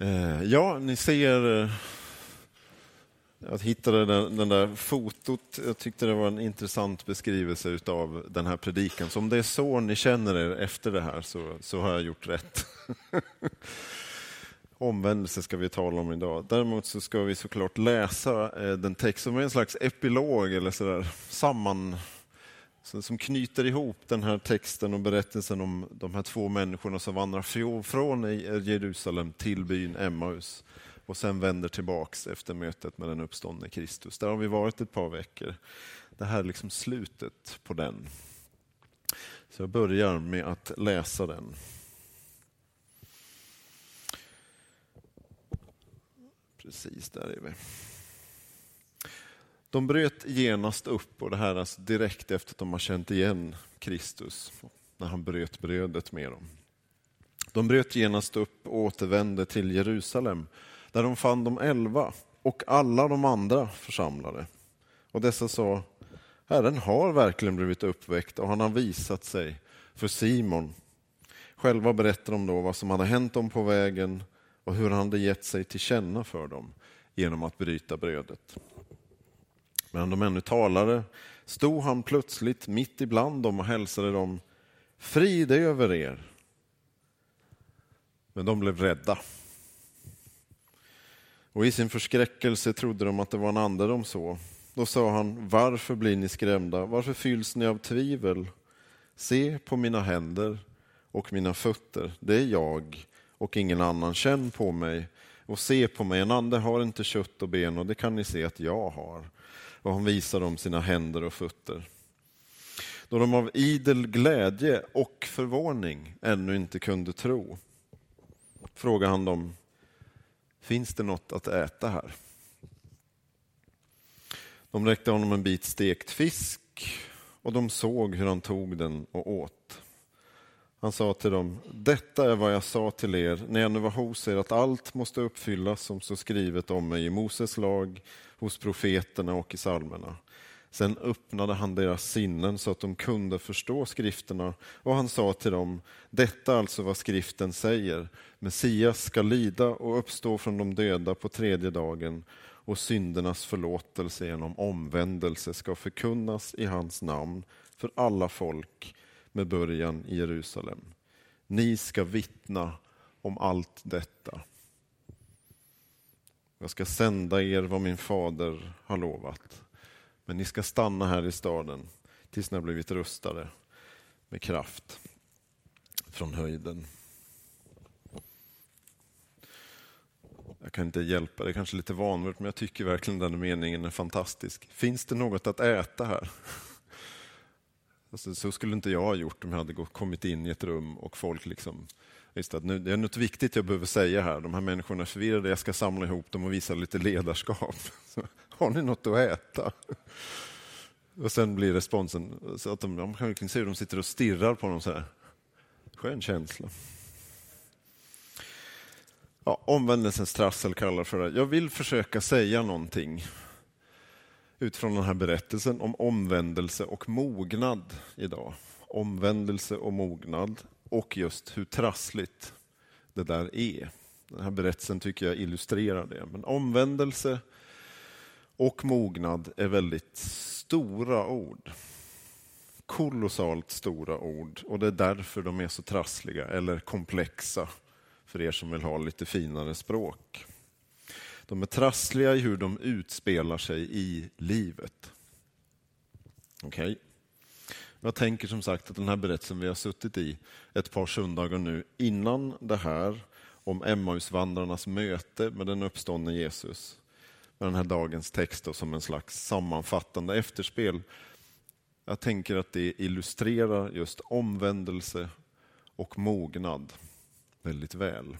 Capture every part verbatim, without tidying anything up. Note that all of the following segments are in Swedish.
Eh, ja, ni ser... Eh, jag hittade den, den där fotot. Jag tyckte det var en intressant beskrivelse av den här predikan. Så om det är så ni känner er efter det här så, så har jag gjort rätt. Omvändelse ska vi tala om idag. Däremot så ska vi såklart läsa eh, den text som är en slags epilog eller sådär samman... som knyter ihop den här texten och berättelsen om de här två människorna som vandrar från Jerusalem till byn Emmaus och sen vänder tillbaks efter mötet med den uppståndne Kristus. Där har vi varit ett par veckor. Det här är liksom slutet på den. Så jag börjar med att läsa den. Precis, där är vi. De bröt genast upp, och det här alltså direkt efter att de har känt igen Kristus, när han bröt brödet med dem. De bröt genast upp och återvände till Jerusalem, där de fann de elva och alla de andra församlade. Och dessa sa: Herren har verkligen blivit uppväckt och han har visat sig för Simon. Själva berättade de då vad som hade hänt dem på vägen och hur han hade gett sig till känna för dem genom att bryta brödet. Men de ännu talade stod han plötsligt mitt ibland dem och hälsade dem: Frid över er. Men de blev rädda. Och i sin förskräckelse trodde de att det var en ande de såg. Då sa han: Varför blir ni skrämda? Varför fylls ni av tvivel? Se på mina händer och mina fötter. Det är jag och ingen annan. Känn på mig och se på mig. En ande har inte kött och ben, och det kan ni se att jag har. Och han visar dem sina händer och fötter. Då de av idel glädje och förvåning ännu inte kunde tro, frågade han dem: Finns det något att äta här? De räckte honom en bit stekt fisk, och de såg hur han tog den och åt. Han sa till dem: Detta är vad jag sa till er när jag nu var hos er, att allt måste uppfyllas som så skrivet om mig i Moses lag, hos profeterna och i psalmerna. Sen öppnade han deras sinnen så att de kunde förstå skrifterna, och han sa till dem: Detta alltså vad skriften säger. Messias ska lida och uppstå från de döda på tredje dagen, och syndernas förlåtelse genom omvändelse ska förkunnas i hans namn för alla folk med början i Jerusalem. Ni ska vittna om allt detta. Jag ska sända er vad min fader har lovat. Men ni ska stanna här i staden tills ni har blivit rustade med kraft från höjden. Jag kan inte hjälpa, det är kanske lite vanligt, men jag tycker verkligen den meningen är fantastisk. Finns det något att äta här? Alltså, så skulle inte jag ha gjort om jag hade kommit in i ett rum och folk liksom... Just att nu, det är något viktigt jag behöver säga här. De här människorna är förvirrade, jag ska samla ihop dem och visa lite ledarskap. Så, har ni något att äta? Och sen blir responsen så att de, de kan verkligen se hur de sitter och stirrar på dem så här. Skön känsla. Ja, omvändelsens trassel kallar för det. Jag vill försöka säga någonting utifrån den här berättelsen om omvändelse och mognad idag. Omvändelse och mognad. Och just hur trassligt det där är. Den här berättelsen tycker jag illustrerar det. Men omvändelse och mognad är väldigt stora ord. Kolossalt stora ord. Och det är därför de är så trassliga eller komplexa för er som vill ha lite finare språk. De är trassliga i hur de utspelar sig i livet. Okej. Okay. Jag tänker som sagt att den här berättelsen vi har suttit i ett par söndagar nu innan det här om Emmausvandrarnas möte med den uppståndne Jesus, med den här dagens text då, som en slags sammanfattande efterspel. Jag tänker att det illustrerar just omvändelse och mognad väldigt väl.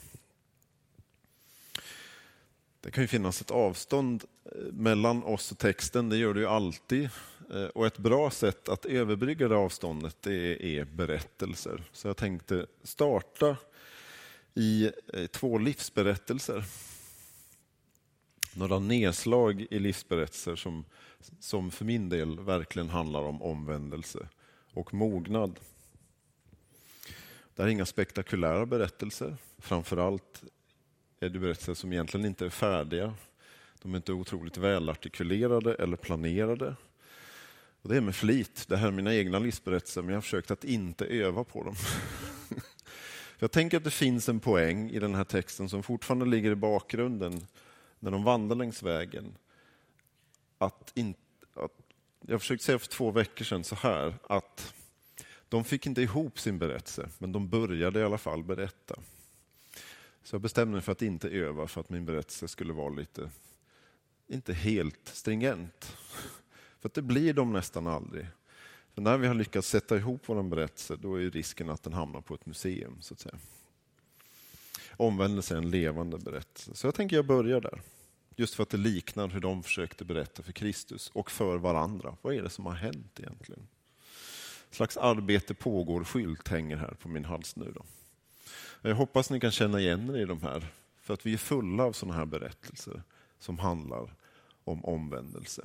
Det kan ju finnas ett avstånd mellan oss och texten, det gör det ju alltid. Och ett bra sätt att överbrygga det avståndet, det är berättelser. Så jag tänkte starta i två livsberättelser. Några nedslag i livsberättelser som, som för min del verkligen handlar om omvändelse och mognad. Det är inga spektakulära berättelser. Framförallt är det berättelser som egentligen inte är färdiga. De är inte otroligt välartikulerade eller planerade. Och det är med flit. Det här är mina egna livsberättelser, men jag har försökt att inte öva på dem. För jag tänker att det finns en poäng i den här texten som fortfarande ligger i bakgrunden när de vandrar längs vägen. Att in, att, jag försökte säga för två veckor sedan så här, att de fick inte ihop sin berättelse, men de började i alla fall berätta. Så jag bestämde mig för att inte öva, för att min berättelse skulle vara lite, inte helt stringent. För att det blir de nästan aldrig. För när vi har lyckats sätta ihop vår berättelse, då är risken att den hamnar på ett museum, så att säga. Omvändelse är en levande berättelse. Så jag tänker jag börjar där. Just för att det liknar hur de försökte berätta för Kristus och för varandra. Vad är det som har hänt egentligen? Ett slags arbete pågår, skylt hänger här på min hals nu då. Jag hoppas ni kan känna igen er i de här. För att vi är fulla av sådana här berättelser som handlar om omvändelse.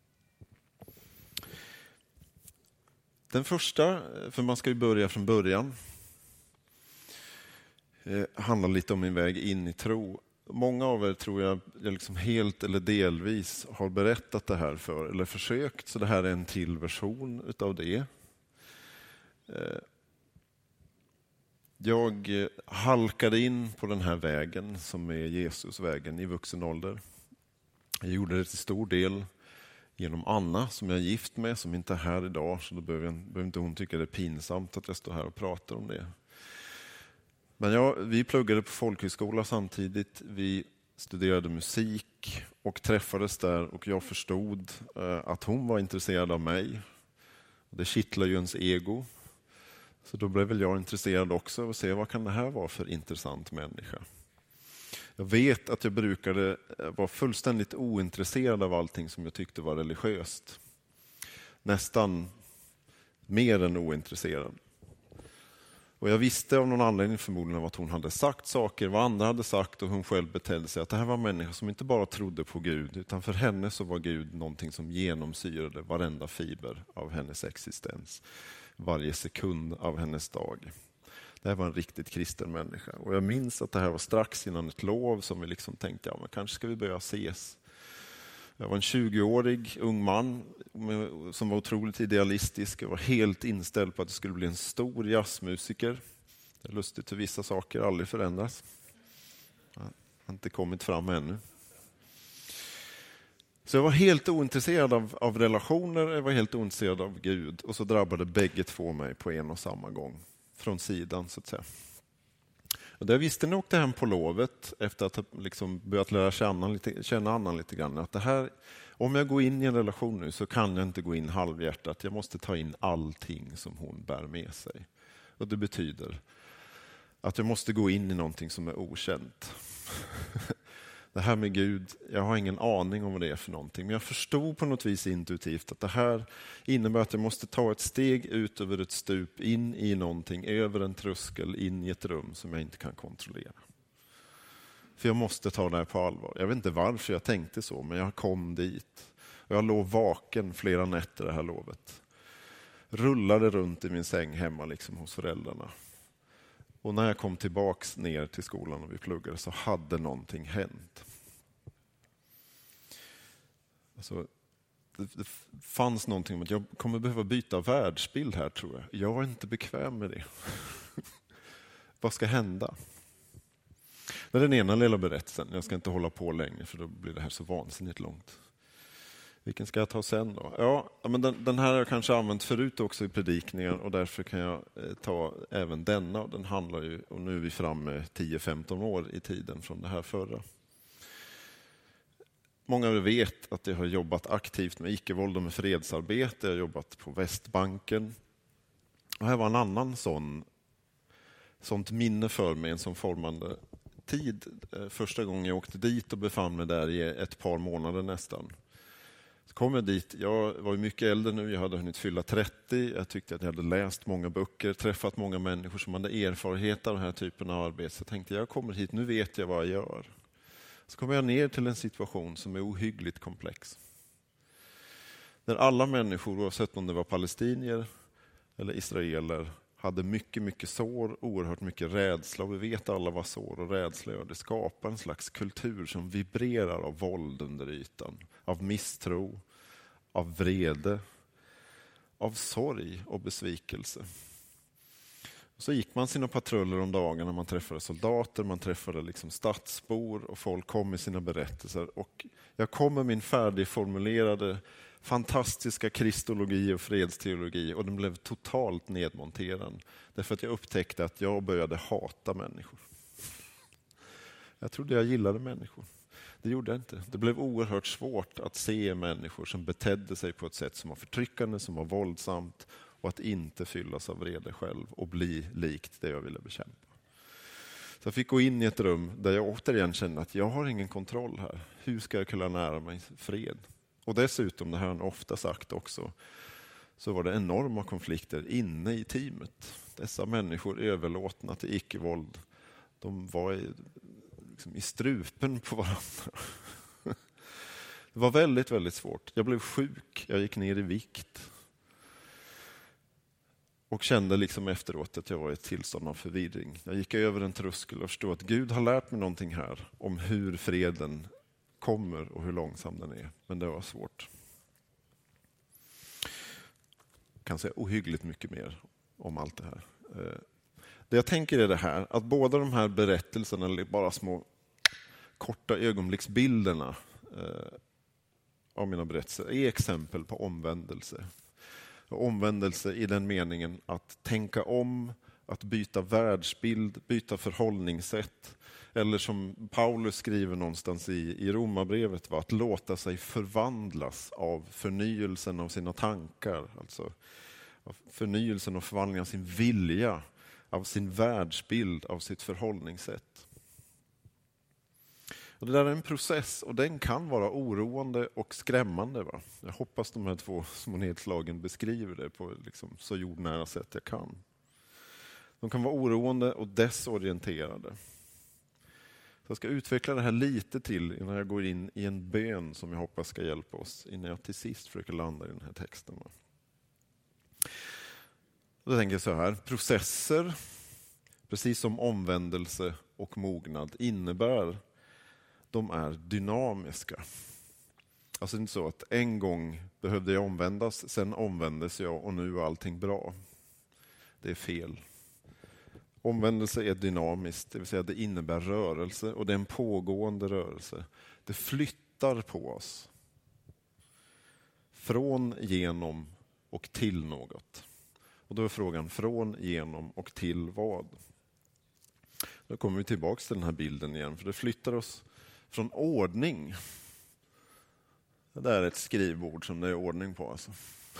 Den första, för man ska ju börja från början, handlar lite om min väg in i tro. Många av er tror jag, jag liksom helt eller delvis har berättat det här för, eller försökt, så det här är en till version utav det. Jag halkade in på den här vägen som är Jesusvägen i vuxen ålder. Jag gjorde det till stor del genom Anna som jag är gift med, som inte är här idag, så då behöver, jag, behöver inte hon tycka det är pinsamt att jag står här och pratar om det. Men ja, vi pluggade på folkhögskola samtidigt, vi studerade musik och träffades där, och jag förstod eh, att hon var intresserad av mig. Det kittlar ju ens ego. Så då blev väl jag intresserad också av att se vad kan det här vara för intressant människa. Jag vet att jag brukade vara fullständigt ointresserad av allting som jag tyckte var religiöst. Nästan mer än ointresserad. Och jag visste av någon anledning förmodligen att hon hade sagt saker, vad andra hade sagt och hon själv betedde sig. Att det här var en människa som inte bara trodde på Gud, utan för henne så var Gud någonting som genomsyrade varenda fiber av hennes existens. Varje sekund av hennes dag. Det här var en riktigt kristen människa. Och jag minns att det här var strax innan ett lov som vi liksom tänkte, ja men kanske ska vi börja ses. Jag var en tjugoårig ung man som var otroligt idealistisk. Jag var helt inställd på att det skulle bli en stor jazzmusiker. Det är lustigt hur vissa saker aldrig förändras. Jag har inte kommit fram ännu. Så jag var helt ointresserad av, av relationer, jag var helt ointresserad av Gud. Och så drabbade bägge två mig på en och samma gång. Från sidan så att säga. Och det visste när jag åkte hem på lovet efter att ha liksom börjat lära känna, lite, känna annan lite grann. Att det här, om jag går in i en relation nu så kan jag inte gå in halvhjärtat. Jag måste ta in allting som hon bär med sig. Och det betyder att jag måste gå in i någonting som är okänt. Det här med Gud, jag har ingen aning om vad det är för någonting. Men jag förstod på något vis intuitivt att det här innebär att jag måste ta ett steg ut över ett stup, in i någonting, över en tröskel, in i ett rum som jag inte kan kontrollera. För jag måste ta det här på allvar. Jag vet inte varför jag tänkte så, men jag kom dit. Och jag låg vaken flera nätter det här lovet. Rullade runt i min säng hemma liksom hos föräldrarna. Och när jag kom tillbaks ner till skolan och vi pluggade så hade någonting hänt. Alltså, det, det fanns någonting om att jag kommer behöva byta världsbild här tror jag. Jag är inte bekväm med det. Vad ska hända? Det är den ena lilla berättelsen. Jag ska inte hålla på länge för då blir det här så vansinnigt långt. Vilken ska jag ta sen då? Ja, men den, den här har jag kanske använt förut också i predikningar och därför kan jag eh, ta även denna. Den handlar ju, och nu är vi framme tio femton år i tiden från det här förra. Många vet att jag har jobbat aktivt med icke-våld och med fredsarbete. Jag har jobbat på Västbanken. Och här var en annan sån, sånt minne för mig, en sån formande tid. Första gången jag åkte dit och befann mig där i ett par månader nästan. Så kom jag dit, jag var ju mycket äldre nu, jag hade hunnit fylla trettio. Jag tyckte att jag hade läst många böcker, träffat många människor som hade erfarenhet av den här typen av arbete. Så jag tänkte, jag kommer hit, nu vet jag vad jag gör. Så kommer jag ner till en situation som är ohyggligt komplex. Där alla människor, oavsett om det var palestinier eller israeler, hade mycket, mycket sår, oerhört mycket rädsla. Och vi vet alla vad sår och rädsla gör. Det skapar en slags kultur som vibrerar av våld under ytan. Av misstro, av vrede, av sorg och besvikelse. Så gick man sina patruller om dagarna, man träffade soldater, man träffade liksom stadsbor och folk kom med sina berättelser. Och jag kom med min färdigformulerade fantastiska kristologi och fredsteologi och den blev totalt nedmonterad. Därför att jag upptäckte att jag började hata människor. Jag trodde jag gillade människor. Det gjorde jag inte. Det blev oerhört svårt att se människor som betedde sig på ett sätt som var förtryckande, som var våldsamt och att inte fyllas av vrede själv och bli likt det jag ville bekämpa. Så jag fick gå in i ett rum där jag återigen kände att jag har ingen kontroll här. Hur ska jag kunna nära mig fred? Och dessutom, det här har han ofta sagt också, så var det enorma konflikter inne i teamet. Dessa människor överlåtna till icke-våld, de var i, liksom, i strupen på varandra. Det var väldigt, väldigt svårt. Jag blev sjuk, jag gick ner i vikt. Och kände liksom efteråt att jag var i ett tillstånd av förvirring. Jag gick över en tröskel och förstod att Gud har lärt mig någonting här om hur freden kommer och hur långsam den är. Men det var svårt. Jag kan säga ohyggligt mycket mer om allt det här. Det jag tänker är det här, att båda de här berättelserna, eller bara små korta ögonblicksbilderna av mina berättelser, är exempel på omvändelse. Omvändelse i den meningen att tänka om, att byta världsbild, byta förhållningssätt. Eller som Paulus skriver någonstans i, i Romarbrevet, var att låta sig förvandlas av förnyelsen av sina tankar. Alltså av förnyelsen och förvandlingen av sin vilja, av sin världsbild, av sitt förhållningssätt. Och det där är en process och den kan vara oroande och skrämmande. Va? Jag hoppas de här två små nedslagen beskriver det på liksom så jordnära sätt jag kan. De kan vara oroande och desorienterade. Så jag ska utveckla det här lite till innan jag går in i en bön som jag hoppas ska hjälpa oss innan jag till sist försöker landa i den här texten. Va? Och då tänker jag så här, processer, precis som omvändelse och mognad, innebär de är dynamiska. Alltså inte så att en gång behövde jag omvändas, sen omvändes jag och nu är allting bra. Det är fel. Omvändelse är dynamiskt, det vill säga det innebär rörelse och det är en pågående rörelse. Det flyttar på oss. Från, genom och till något. Och då är frågan från, genom och till vad? Då kommer vi tillbaka till den här bilden igen, för det flyttar oss från ordning. Det där är ett skrivbord som det är ordning på. Alltså.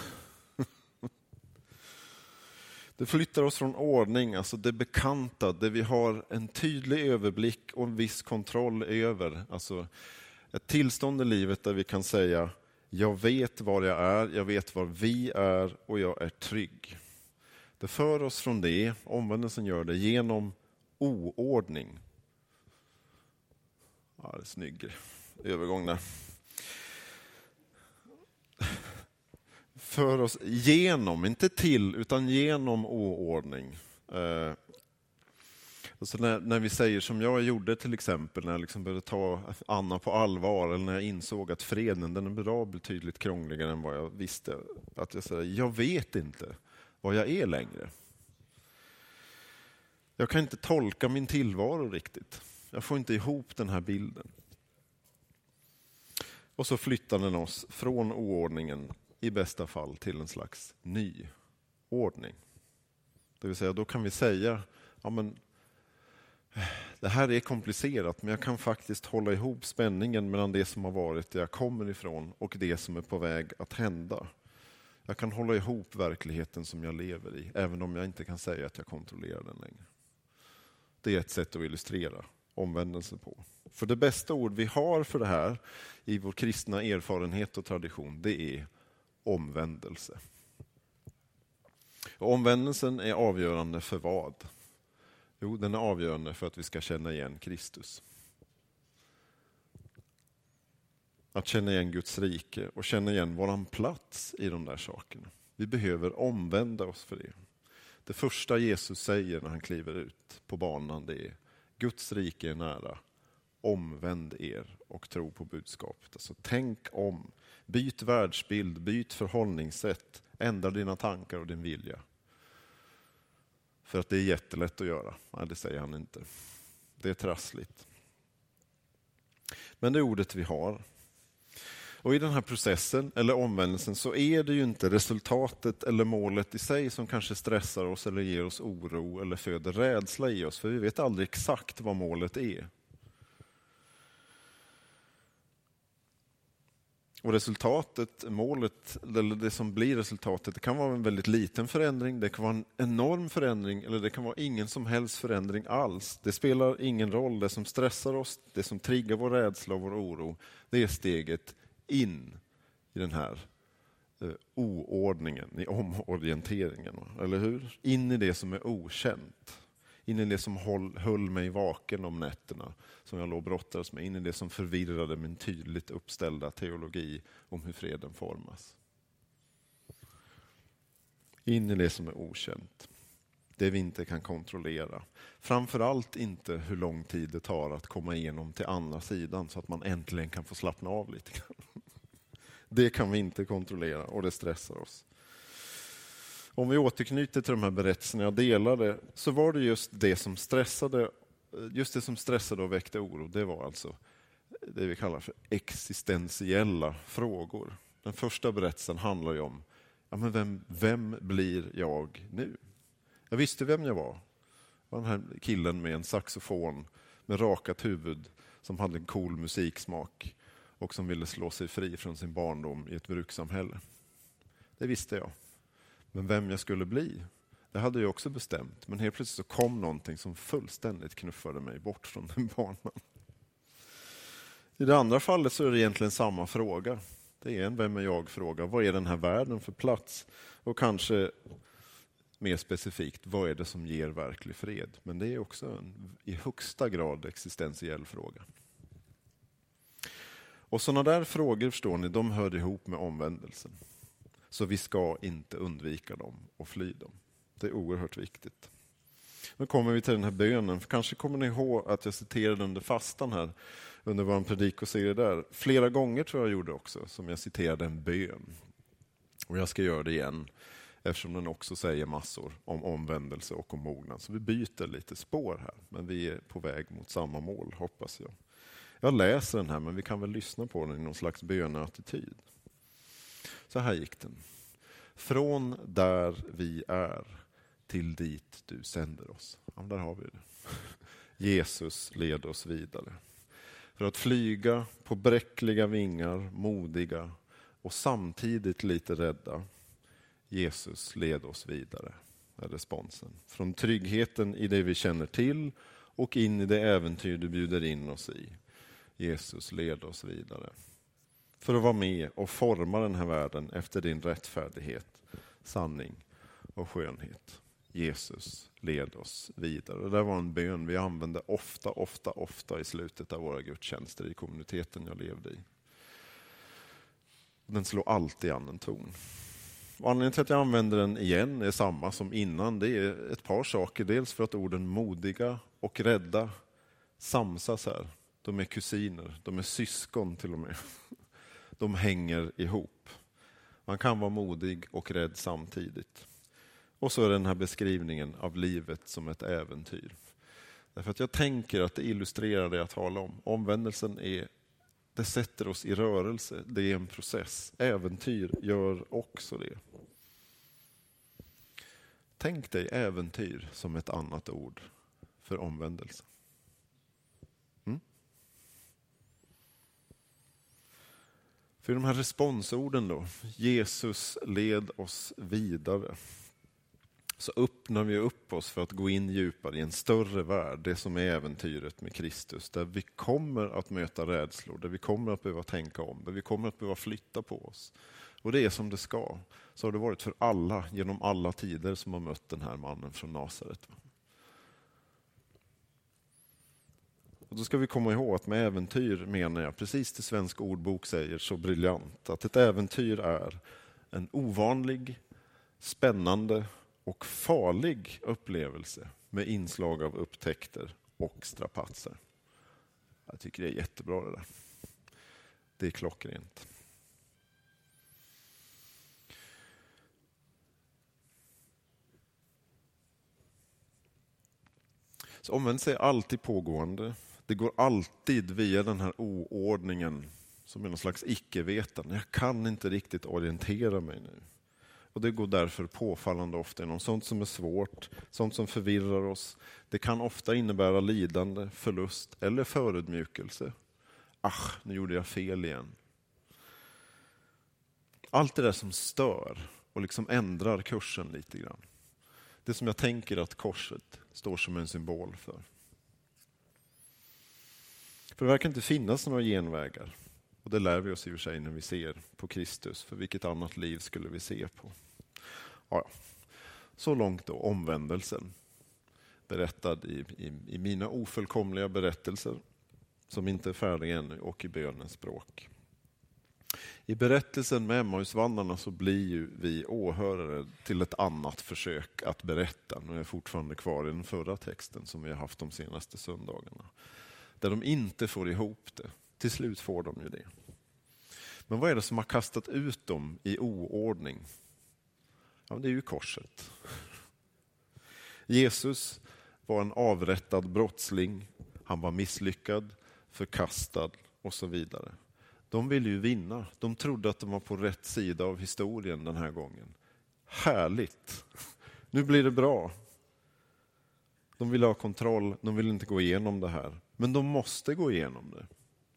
Det flyttar oss från ordning, alltså det bekanta, det vi har en tydlig överblick och en viss kontroll över. Alltså ett tillstånd i livet där vi kan säga, jag vet var jag är, jag vet var vi är och jag är trygg. Det för oss från det, omvändelsen gör det, genom oordning. Ja, det är snygg övergång där. För oss genom, inte till, utan genom oordning. Eh, alltså när, när vi säger som jag gjorde till exempel, när jag liksom började ta Anna på allvar, eller när jag insåg att freden, den är bra betydligt krångligare än vad jag visste. Att jag säger, jag vet inte vad jag är längre. Jag kan inte tolka min tillvaro riktigt. Jag får inte ihop den här bilden. Och så flyttar den oss från oordningen i bästa fall till en slags ny ordning. Det vill säga, då kan vi säga, ja men det här är komplicerat, men jag kan faktiskt hålla ihop spänningen mellan det som har varit, det jag kommer ifrån, och det som är på väg att hända. Jag kan hålla ihop verkligheten som jag lever i, även om jag inte kan säga att jag kontrollerar den längre. Det är ett sätt att illustrera omvändelse på. För det bästa ord vi har för det här i vår kristna erfarenhet och tradition, det är omvändelse. Och omvändelsen är avgörande för vad? Jo, den är avgörande för att vi ska känna igen Kristus. Att känna igen Guds rike och känna igen våran plats i de där sakerna. Vi behöver omvända oss för det. Det första Jesus säger när han kliver ut på banan, det är: Guds rike är nära. Omvänd er och tro på budskapet. Alltså, tänk om. Byt världsbild, byt förhållningssätt. Ändra dina tankar och din vilja. För att det är jättelätt att göra. Nej, det säger han inte. Det är trassligt. Men det är ordet vi har. Och i den här processen, eller omvändelsen, så är det ju inte resultatet eller målet i sig som kanske stressar oss eller ger oss oro eller föder rädsla i oss. För vi vet aldrig exakt vad målet är. Och resultatet, målet, eller det som blir resultatet, det kan vara en väldigt liten förändring, det kan vara en enorm förändring, eller det kan vara ingen som helst förändring alls. Det spelar ingen roll. Det som stressar oss, det som triggar vår rädsla och vår oro, det är steget in i den här eh, oordningen, i omorienteringen. Eller hur? In i det som är okänt. In i det som höll, höll mig vaken om nätterna, som jag låg och brottades med. In i det som förvirrade min tydligt uppställda teologi om hur freden formas. In i det som är okänt. Det vi inte kan kontrollera. Framförallt inte hur lång tid det tar att komma igenom till andra sidan så att man äntligen kan få slappna av lite grann. Det kan vi inte kontrollera och det stressar oss. Om vi återknyter till de här berättelserna jag delade, så var det just det som stressade, just det som stressade och väckte oro. Det var alltså det vi kallar för existentiella frågor. Den första berättelsen handlar ju om, ja, men vem, vem blir jag nu? Jag visste vem jag var. Det var den här killen med en saxofon med rakat huvud som hade en cool musiksmak och som ville slå sig fri från sin barndom i ett brukssamhälle. Det visste jag. Men vem jag skulle bli, det hade jag också bestämt. Men helt plötsligt så kom någonting som fullständigt knuffade mig bort från den banan. I det andra fallet så är det egentligen samma fråga. Det är en vem är jag-fråga. Vad är den här världen för plats? Och kanske mer specifikt, vad är det som ger verklig fred? Men det är också en i högsta grad existentiell fråga. Och sådana där frågor, förstår ni, de hör ihop med omvändelsen. Så vi ska inte undvika dem och fly dem. Det är oerhört viktigt. Nu kommer vi till den här bönen. För kanske kommer ni ihåg att jag citerade under fastan här, under vår predikoserie där. Flera gånger tror jag gjorde också, som jag citerade en bön. Och jag ska göra det igen, eftersom den också säger massor om omvändelse och om mognad. Så vi byter lite spår här, men vi är på väg mot samma mål, hoppas jag. Jag läser den här, men vi kan väl lyssna på den i någon slags böneattityd. Så här gick den. Från där vi är till dit du sänder oss. Ja, där har vi det. Jesus led oss vidare. För att flyga på bräckliga vingar, modiga och samtidigt lite rädda. Jesus led oss vidare, är responsen. Från tryggheten i det vi känner till och in i det äventyr du bjuder in oss i. Jesus led oss vidare. För att vara med och forma den här världen efter din rättfärdighet, sanning och skönhet. Jesus led oss vidare. Det där var en bön vi använde ofta, ofta, ofta i slutet av våra gudstjänster i kommuniteten jag levde i. Den slår alltid an en ton. Och anledningen till att jag använder den igen är samma som innan. Det är ett par saker. Dels för att orden modiga och rädda samsas här. De är kusiner, de är syskon till och med. De hänger ihop. Man kan vara modig och rädd samtidigt. Och så är den här beskrivningen av livet som ett äventyr. Därför att jag tänker att det illustrerar det jag talar om. Omvändelsen är, det sätter oss i rörelse. Det är en process. Äventyr gör också det. Tänk dig äventyr som ett annat ord för omvändelse. Mm? För de här responsorden då, Jesus led oss vidare. Så öppnar vi upp oss för att gå in djupare i en större värld, det som är äventyret med Kristus, där vi kommer att möta rädslor, där vi kommer att behöva tänka om, där vi kommer att behöva flytta på oss. Och det är som det ska. Så har det varit för alla, genom alla tider som har mött den här mannen från Nasaret. Och då ska vi komma ihåg att med äventyr menar jag, precis det svenska ordbok säger så briljant, att ett äventyr är en ovanlig, spännande och farlig upplevelse med inslag av upptäckter och strapatser. Jag tycker det är jättebra det där. Det är klockrent. Så omvändelse är alltid pågående. Det går alltid via den här oordningen som är någon slags icke-vetande. Jag kan inte riktigt orientera mig nu. Och det går därför påfallande ofta genom sånt som är svårt, sånt som förvirrar oss. Det kan ofta innebära lidande, förlust eller förödmjukelse. Ach, nu gjorde jag fel igen. Allt det där som stör och liksom ändrar kursen lite grann. Det som jag tänker att korset står som en symbol för. För det verkar inte finnas några genvägar. Och det lär vi oss i och för sig när vi ser på Kristus. För vilket annat liv skulle vi se på? Ja, så långt då omvändelsen. Berättad i, i, i mina ofullkomliga berättelser. Som inte är färdiga ännu och i bönens språk. I berättelsen med Emmausvandrarna så blir ju vi åhörare till ett annat försök att berätta. Nu är jag fortfarande kvar i den förra texten som vi har haft de senaste söndagarna. Där de inte får ihop det. Till slut får de ju det. Men vad är det som har kastat ut dem i oordning? Ja, det är ju korset. Jesus var en avrättad brottsling. Han var misslyckad, förkastad och så vidare. De ville ju vinna. De trodde att de var på rätt sida av historien den här gången. Härligt! Nu blir det bra. De vill ha kontroll. De vill inte gå igenom det här. Men de måste gå igenom det.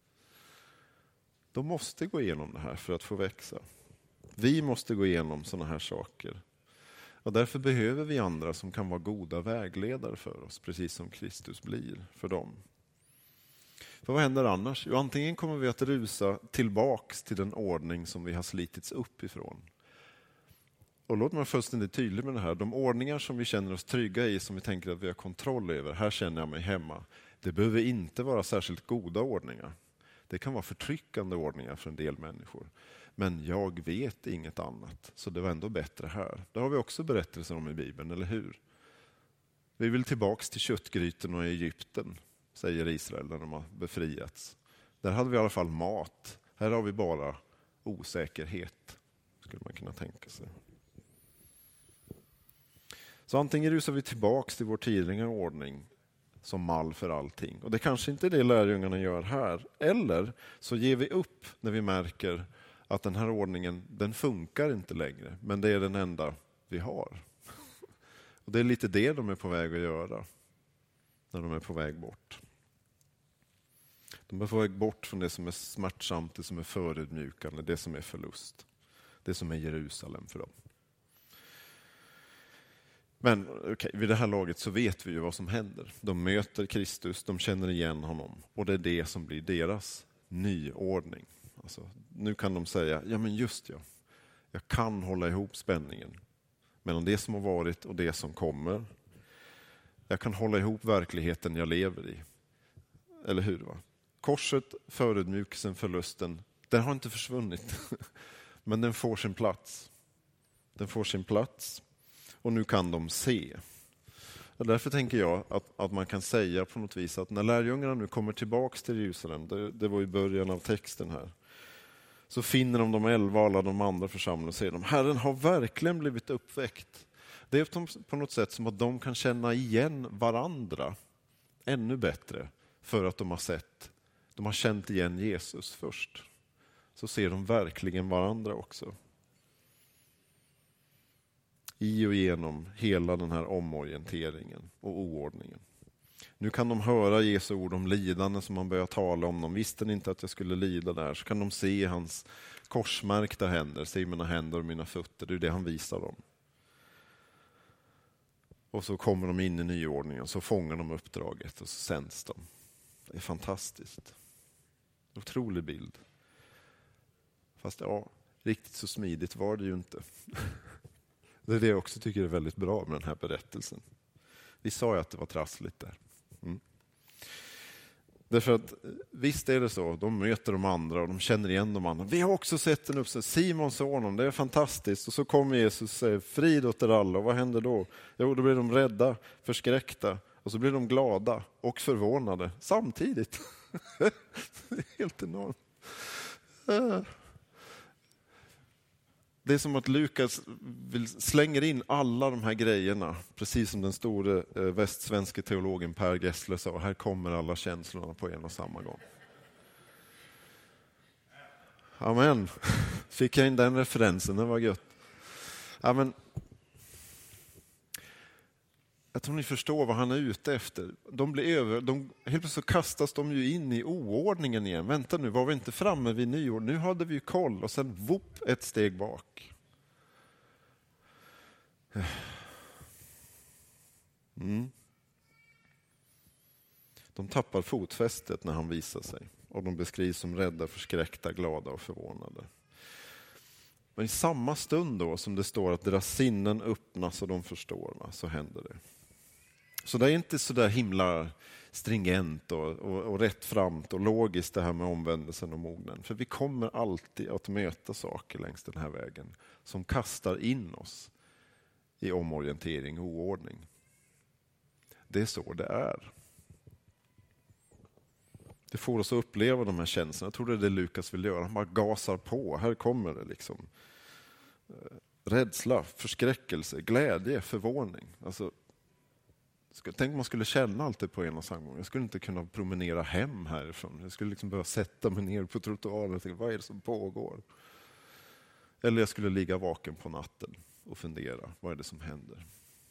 De måste gå igenom det här för att få växa. Vi måste gå igenom sådana här saker. Och därför behöver vi andra som kan vara goda vägledare för oss. Precis som Kristus blir för dem. För vad händer annars? Jo, antingen kommer vi att rusa tillbaks till den ordning som vi har slitits upp ifrån. Och låt mig vara fullständigt tydlig med det här. De ordningar som vi känner oss trygga i, som vi tänker att vi har kontroll över, här känner jag mig hemma. Det behöver inte vara särskilt goda ordningar. Det kan vara förtryckande ordningar för en del människor. Men jag vet inget annat, så det var ändå bättre här. Det har vi också berättelser om i Bibeln, eller hur? Vi vill tillbaks till köttgryten och Egypten, säger Israel när de har befriats. Där hade vi i alla fall mat. Här har vi bara osäkerhet, skulle man kunna tänka sig. Så antingen rusar vi tillbaks till vår tidigare ordning som mall för allting. Och det kanske inte är det lärjungarna gör här. Eller så ger vi upp när vi märker att den här ordningen, den funkar inte längre. Men det är den enda vi har. Och det är lite det de är på väg att göra. När de är på väg bort. De är på väg bort från det som är smärtsamt, det som är förödmjukande, det som är förlust. Det som är Jerusalem för dem. Men okay, vid det här laget så vet vi ju vad som händer. De möter Kristus, de känner igen honom. Och det är det som blir deras nyordning. Alltså, nu kan de säga, ja men just ja, jag kan hålla ihop spänningen mellan det som har varit och det som kommer. Jag kan hålla ihop verkligheten jag lever i. Eller hur va? Korset, förödmjukelsen, förlusten, den har inte försvunnit. Men den får sin plats. Den får sin plats. Och nu kan de se. Och därför tänker jag att, att man kan säga på något vis att när lärjungarna nu kommer tillbaks till Jerusalem, det, det var i början av texten här, så finner de de elva och alla de andra församlingarna och säger de, Herren har verkligen blivit uppväckt. Det är på något sätt som att de kan känna igen varandra ännu bättre för att de har sett, de har känt igen Jesus först. Så ser de verkligen varandra också. I och genom hela den här omorienteringen och oordningen. Nu kan de höra Jesu ord om lidande som man börjar tala om. De visste inte att jag skulle lida där. Så kan de se hans korsmärkta händer. Se mina händer och mina fötter. Det är det han visar dem. Och så kommer de in i nyordningen. Så fångar de uppdraget och så sänds de. Det är fantastiskt. Otrolig bild. Fast ja, riktigt så smidigt var det ju inte. Det är det jag också tycker är väldigt bra med den här berättelsen. Vi sa ju att det var trassligt där. Mm. Därför att visst är det så, de möter de andra och de känner igen de andra. Vi har också sett en uppsättning, Simons son, det är fantastiskt. Och så kommer Jesus och säger, frid åt er alla. Och vad händer då? Jo, då blir de rädda, förskräckta. Och så blir de glada och förvånade samtidigt. Det är helt enormt. Det är som att Lukas slänger in alla de här grejerna, precis som den store västsvenske teologen Per Gessle sa, här kommer alla känslorna på en och samma gång. Amen. Fick jag in den referensen, det var gött. Amen. Jag tror ni förstår vad han är ute efter. De blir över, de, helt plötsligt kastas de ju in i oordningen igen. Vänta nu, var vi inte framme vid nyår? Nu hade vi ju koll och sen vop ett steg bak. Mm. De tappar fotfästet när han visar sig. Och de beskrivs som rädda, förskräckta, glada och förvånade. Men i samma stund då som det står att deras sinnen öppnas och de förstår, va, så händer det. Så det är inte så där himla stringent och, och, och rättframt och logiskt det här med omvändelsen och mognaden. För vi kommer alltid att möta saker längs den här vägen som kastar in oss i omorientering och oordning. Det är så det är. Det får oss att uppleva de här känslorna. Jag tror det är det Lukas vill göra. Han bara gasar på. Här kommer det liksom. Rädsla, förskräckelse, glädje, förvåning. Alltså, tänk om man skulle känna allt det på en och samma gång. Jag skulle inte kunna promenera hem härifrån. Jag skulle liksom behöva sätta mig ner på trottoaren och tänka, vad är det som pågår? Eller jag skulle ligga vaken på natten och fundera, vad är det som händer?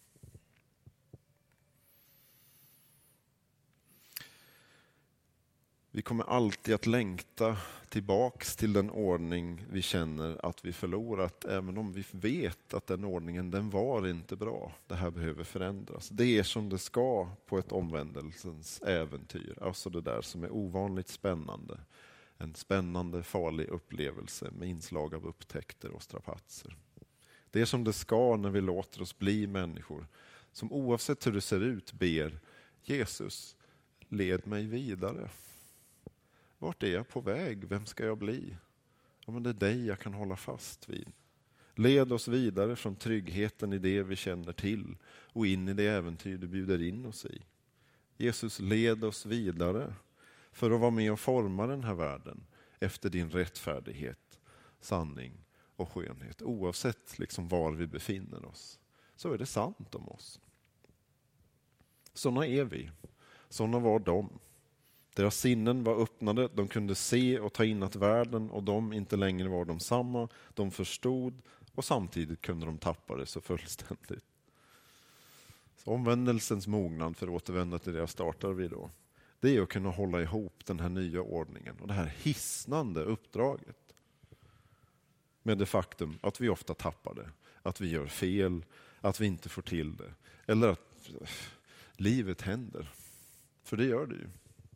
Vi kommer alltid att längta tillbaks till den ordning vi känner att vi förlorat, även om vi vet att den ordningen, den var inte bra. Det här behöver förändras. Det är som det ska på ett omvändelsens äventyr. Alltså det där som är ovanligt spännande. En spännande, farlig upplevelse med inslag av upptäckter och strapatser. Det är som det ska när vi låter oss bli människor som oavsett hur det ser ut ber Jesus, led mig vidare. Vart är jag på väg? Vem ska jag bli? Ja, men det är dig jag kan hålla fast vid. Led oss vidare från tryggheten i det vi känner till och in i det äventyr du bjuder in oss i. Jesus, led oss vidare för att vara med och forma den här världen efter din rättfärdighet, sanning och skönhet. Oavsett liksom var vi befinner oss så är det sant om oss. Såna är vi. Såna var de. Deras sinnen var öppnade, de kunde se och ta in att världen och de inte längre var de samma. De förstod och samtidigt kunde de tappa det så fullständigt. Så omvändelsens mognad, för att återvända till det jag startar vid då, det är att kunna hålla ihop den här nya ordningen och det här hisnande uppdraget. Med det faktum att vi ofta tappar det, att vi gör fel, att vi inte får till det. Eller att livet händer. För det gör det ju.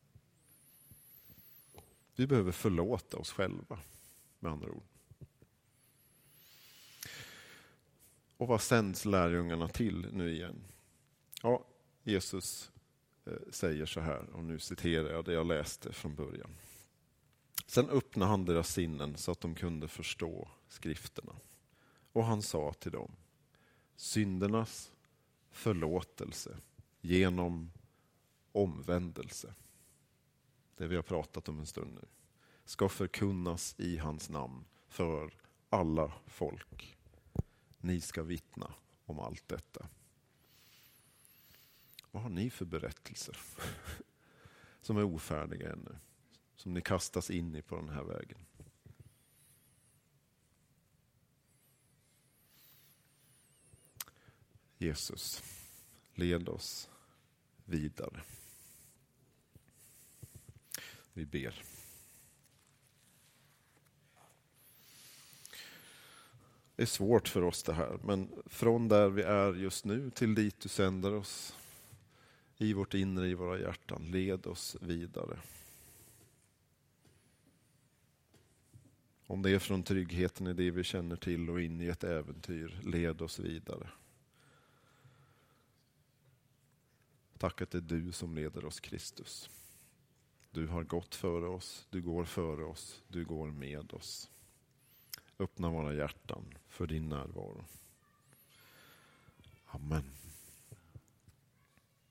Vi behöver förlåta oss själva, med andra ord. Och vad sänds lärjungarna till nu igen? Ja, Jesus eh, säger så här, och nu citerar jag det jag läste från början. Sen öppnade han deras sinnen så att de kunde förstå skrifterna. Och han sa till dem, syndernas förlåtelse genom omvändelse. Det vi har pratat om en stund nu, ska förkunnas i hans namn för alla folk. Ni ska vittna om allt detta. Vad har ni för berättelser som är ofärdiga ännu? Som ni kastas in i på den här vägen? Jesus, led oss vidare. Vi ber. Det är svårt för oss det här, men från där vi är just nu till dit du sänder oss, i vårt inre, i våra hjärtan, led oss vidare. Om det är från tryggheten i det vi känner till och in i ett äventyr, led oss vidare. Tack att det är du som leder oss, Kristus. Du har gått före oss, du går före oss, du går med oss. Öppna våra hjärtan för din närvaro. Amen.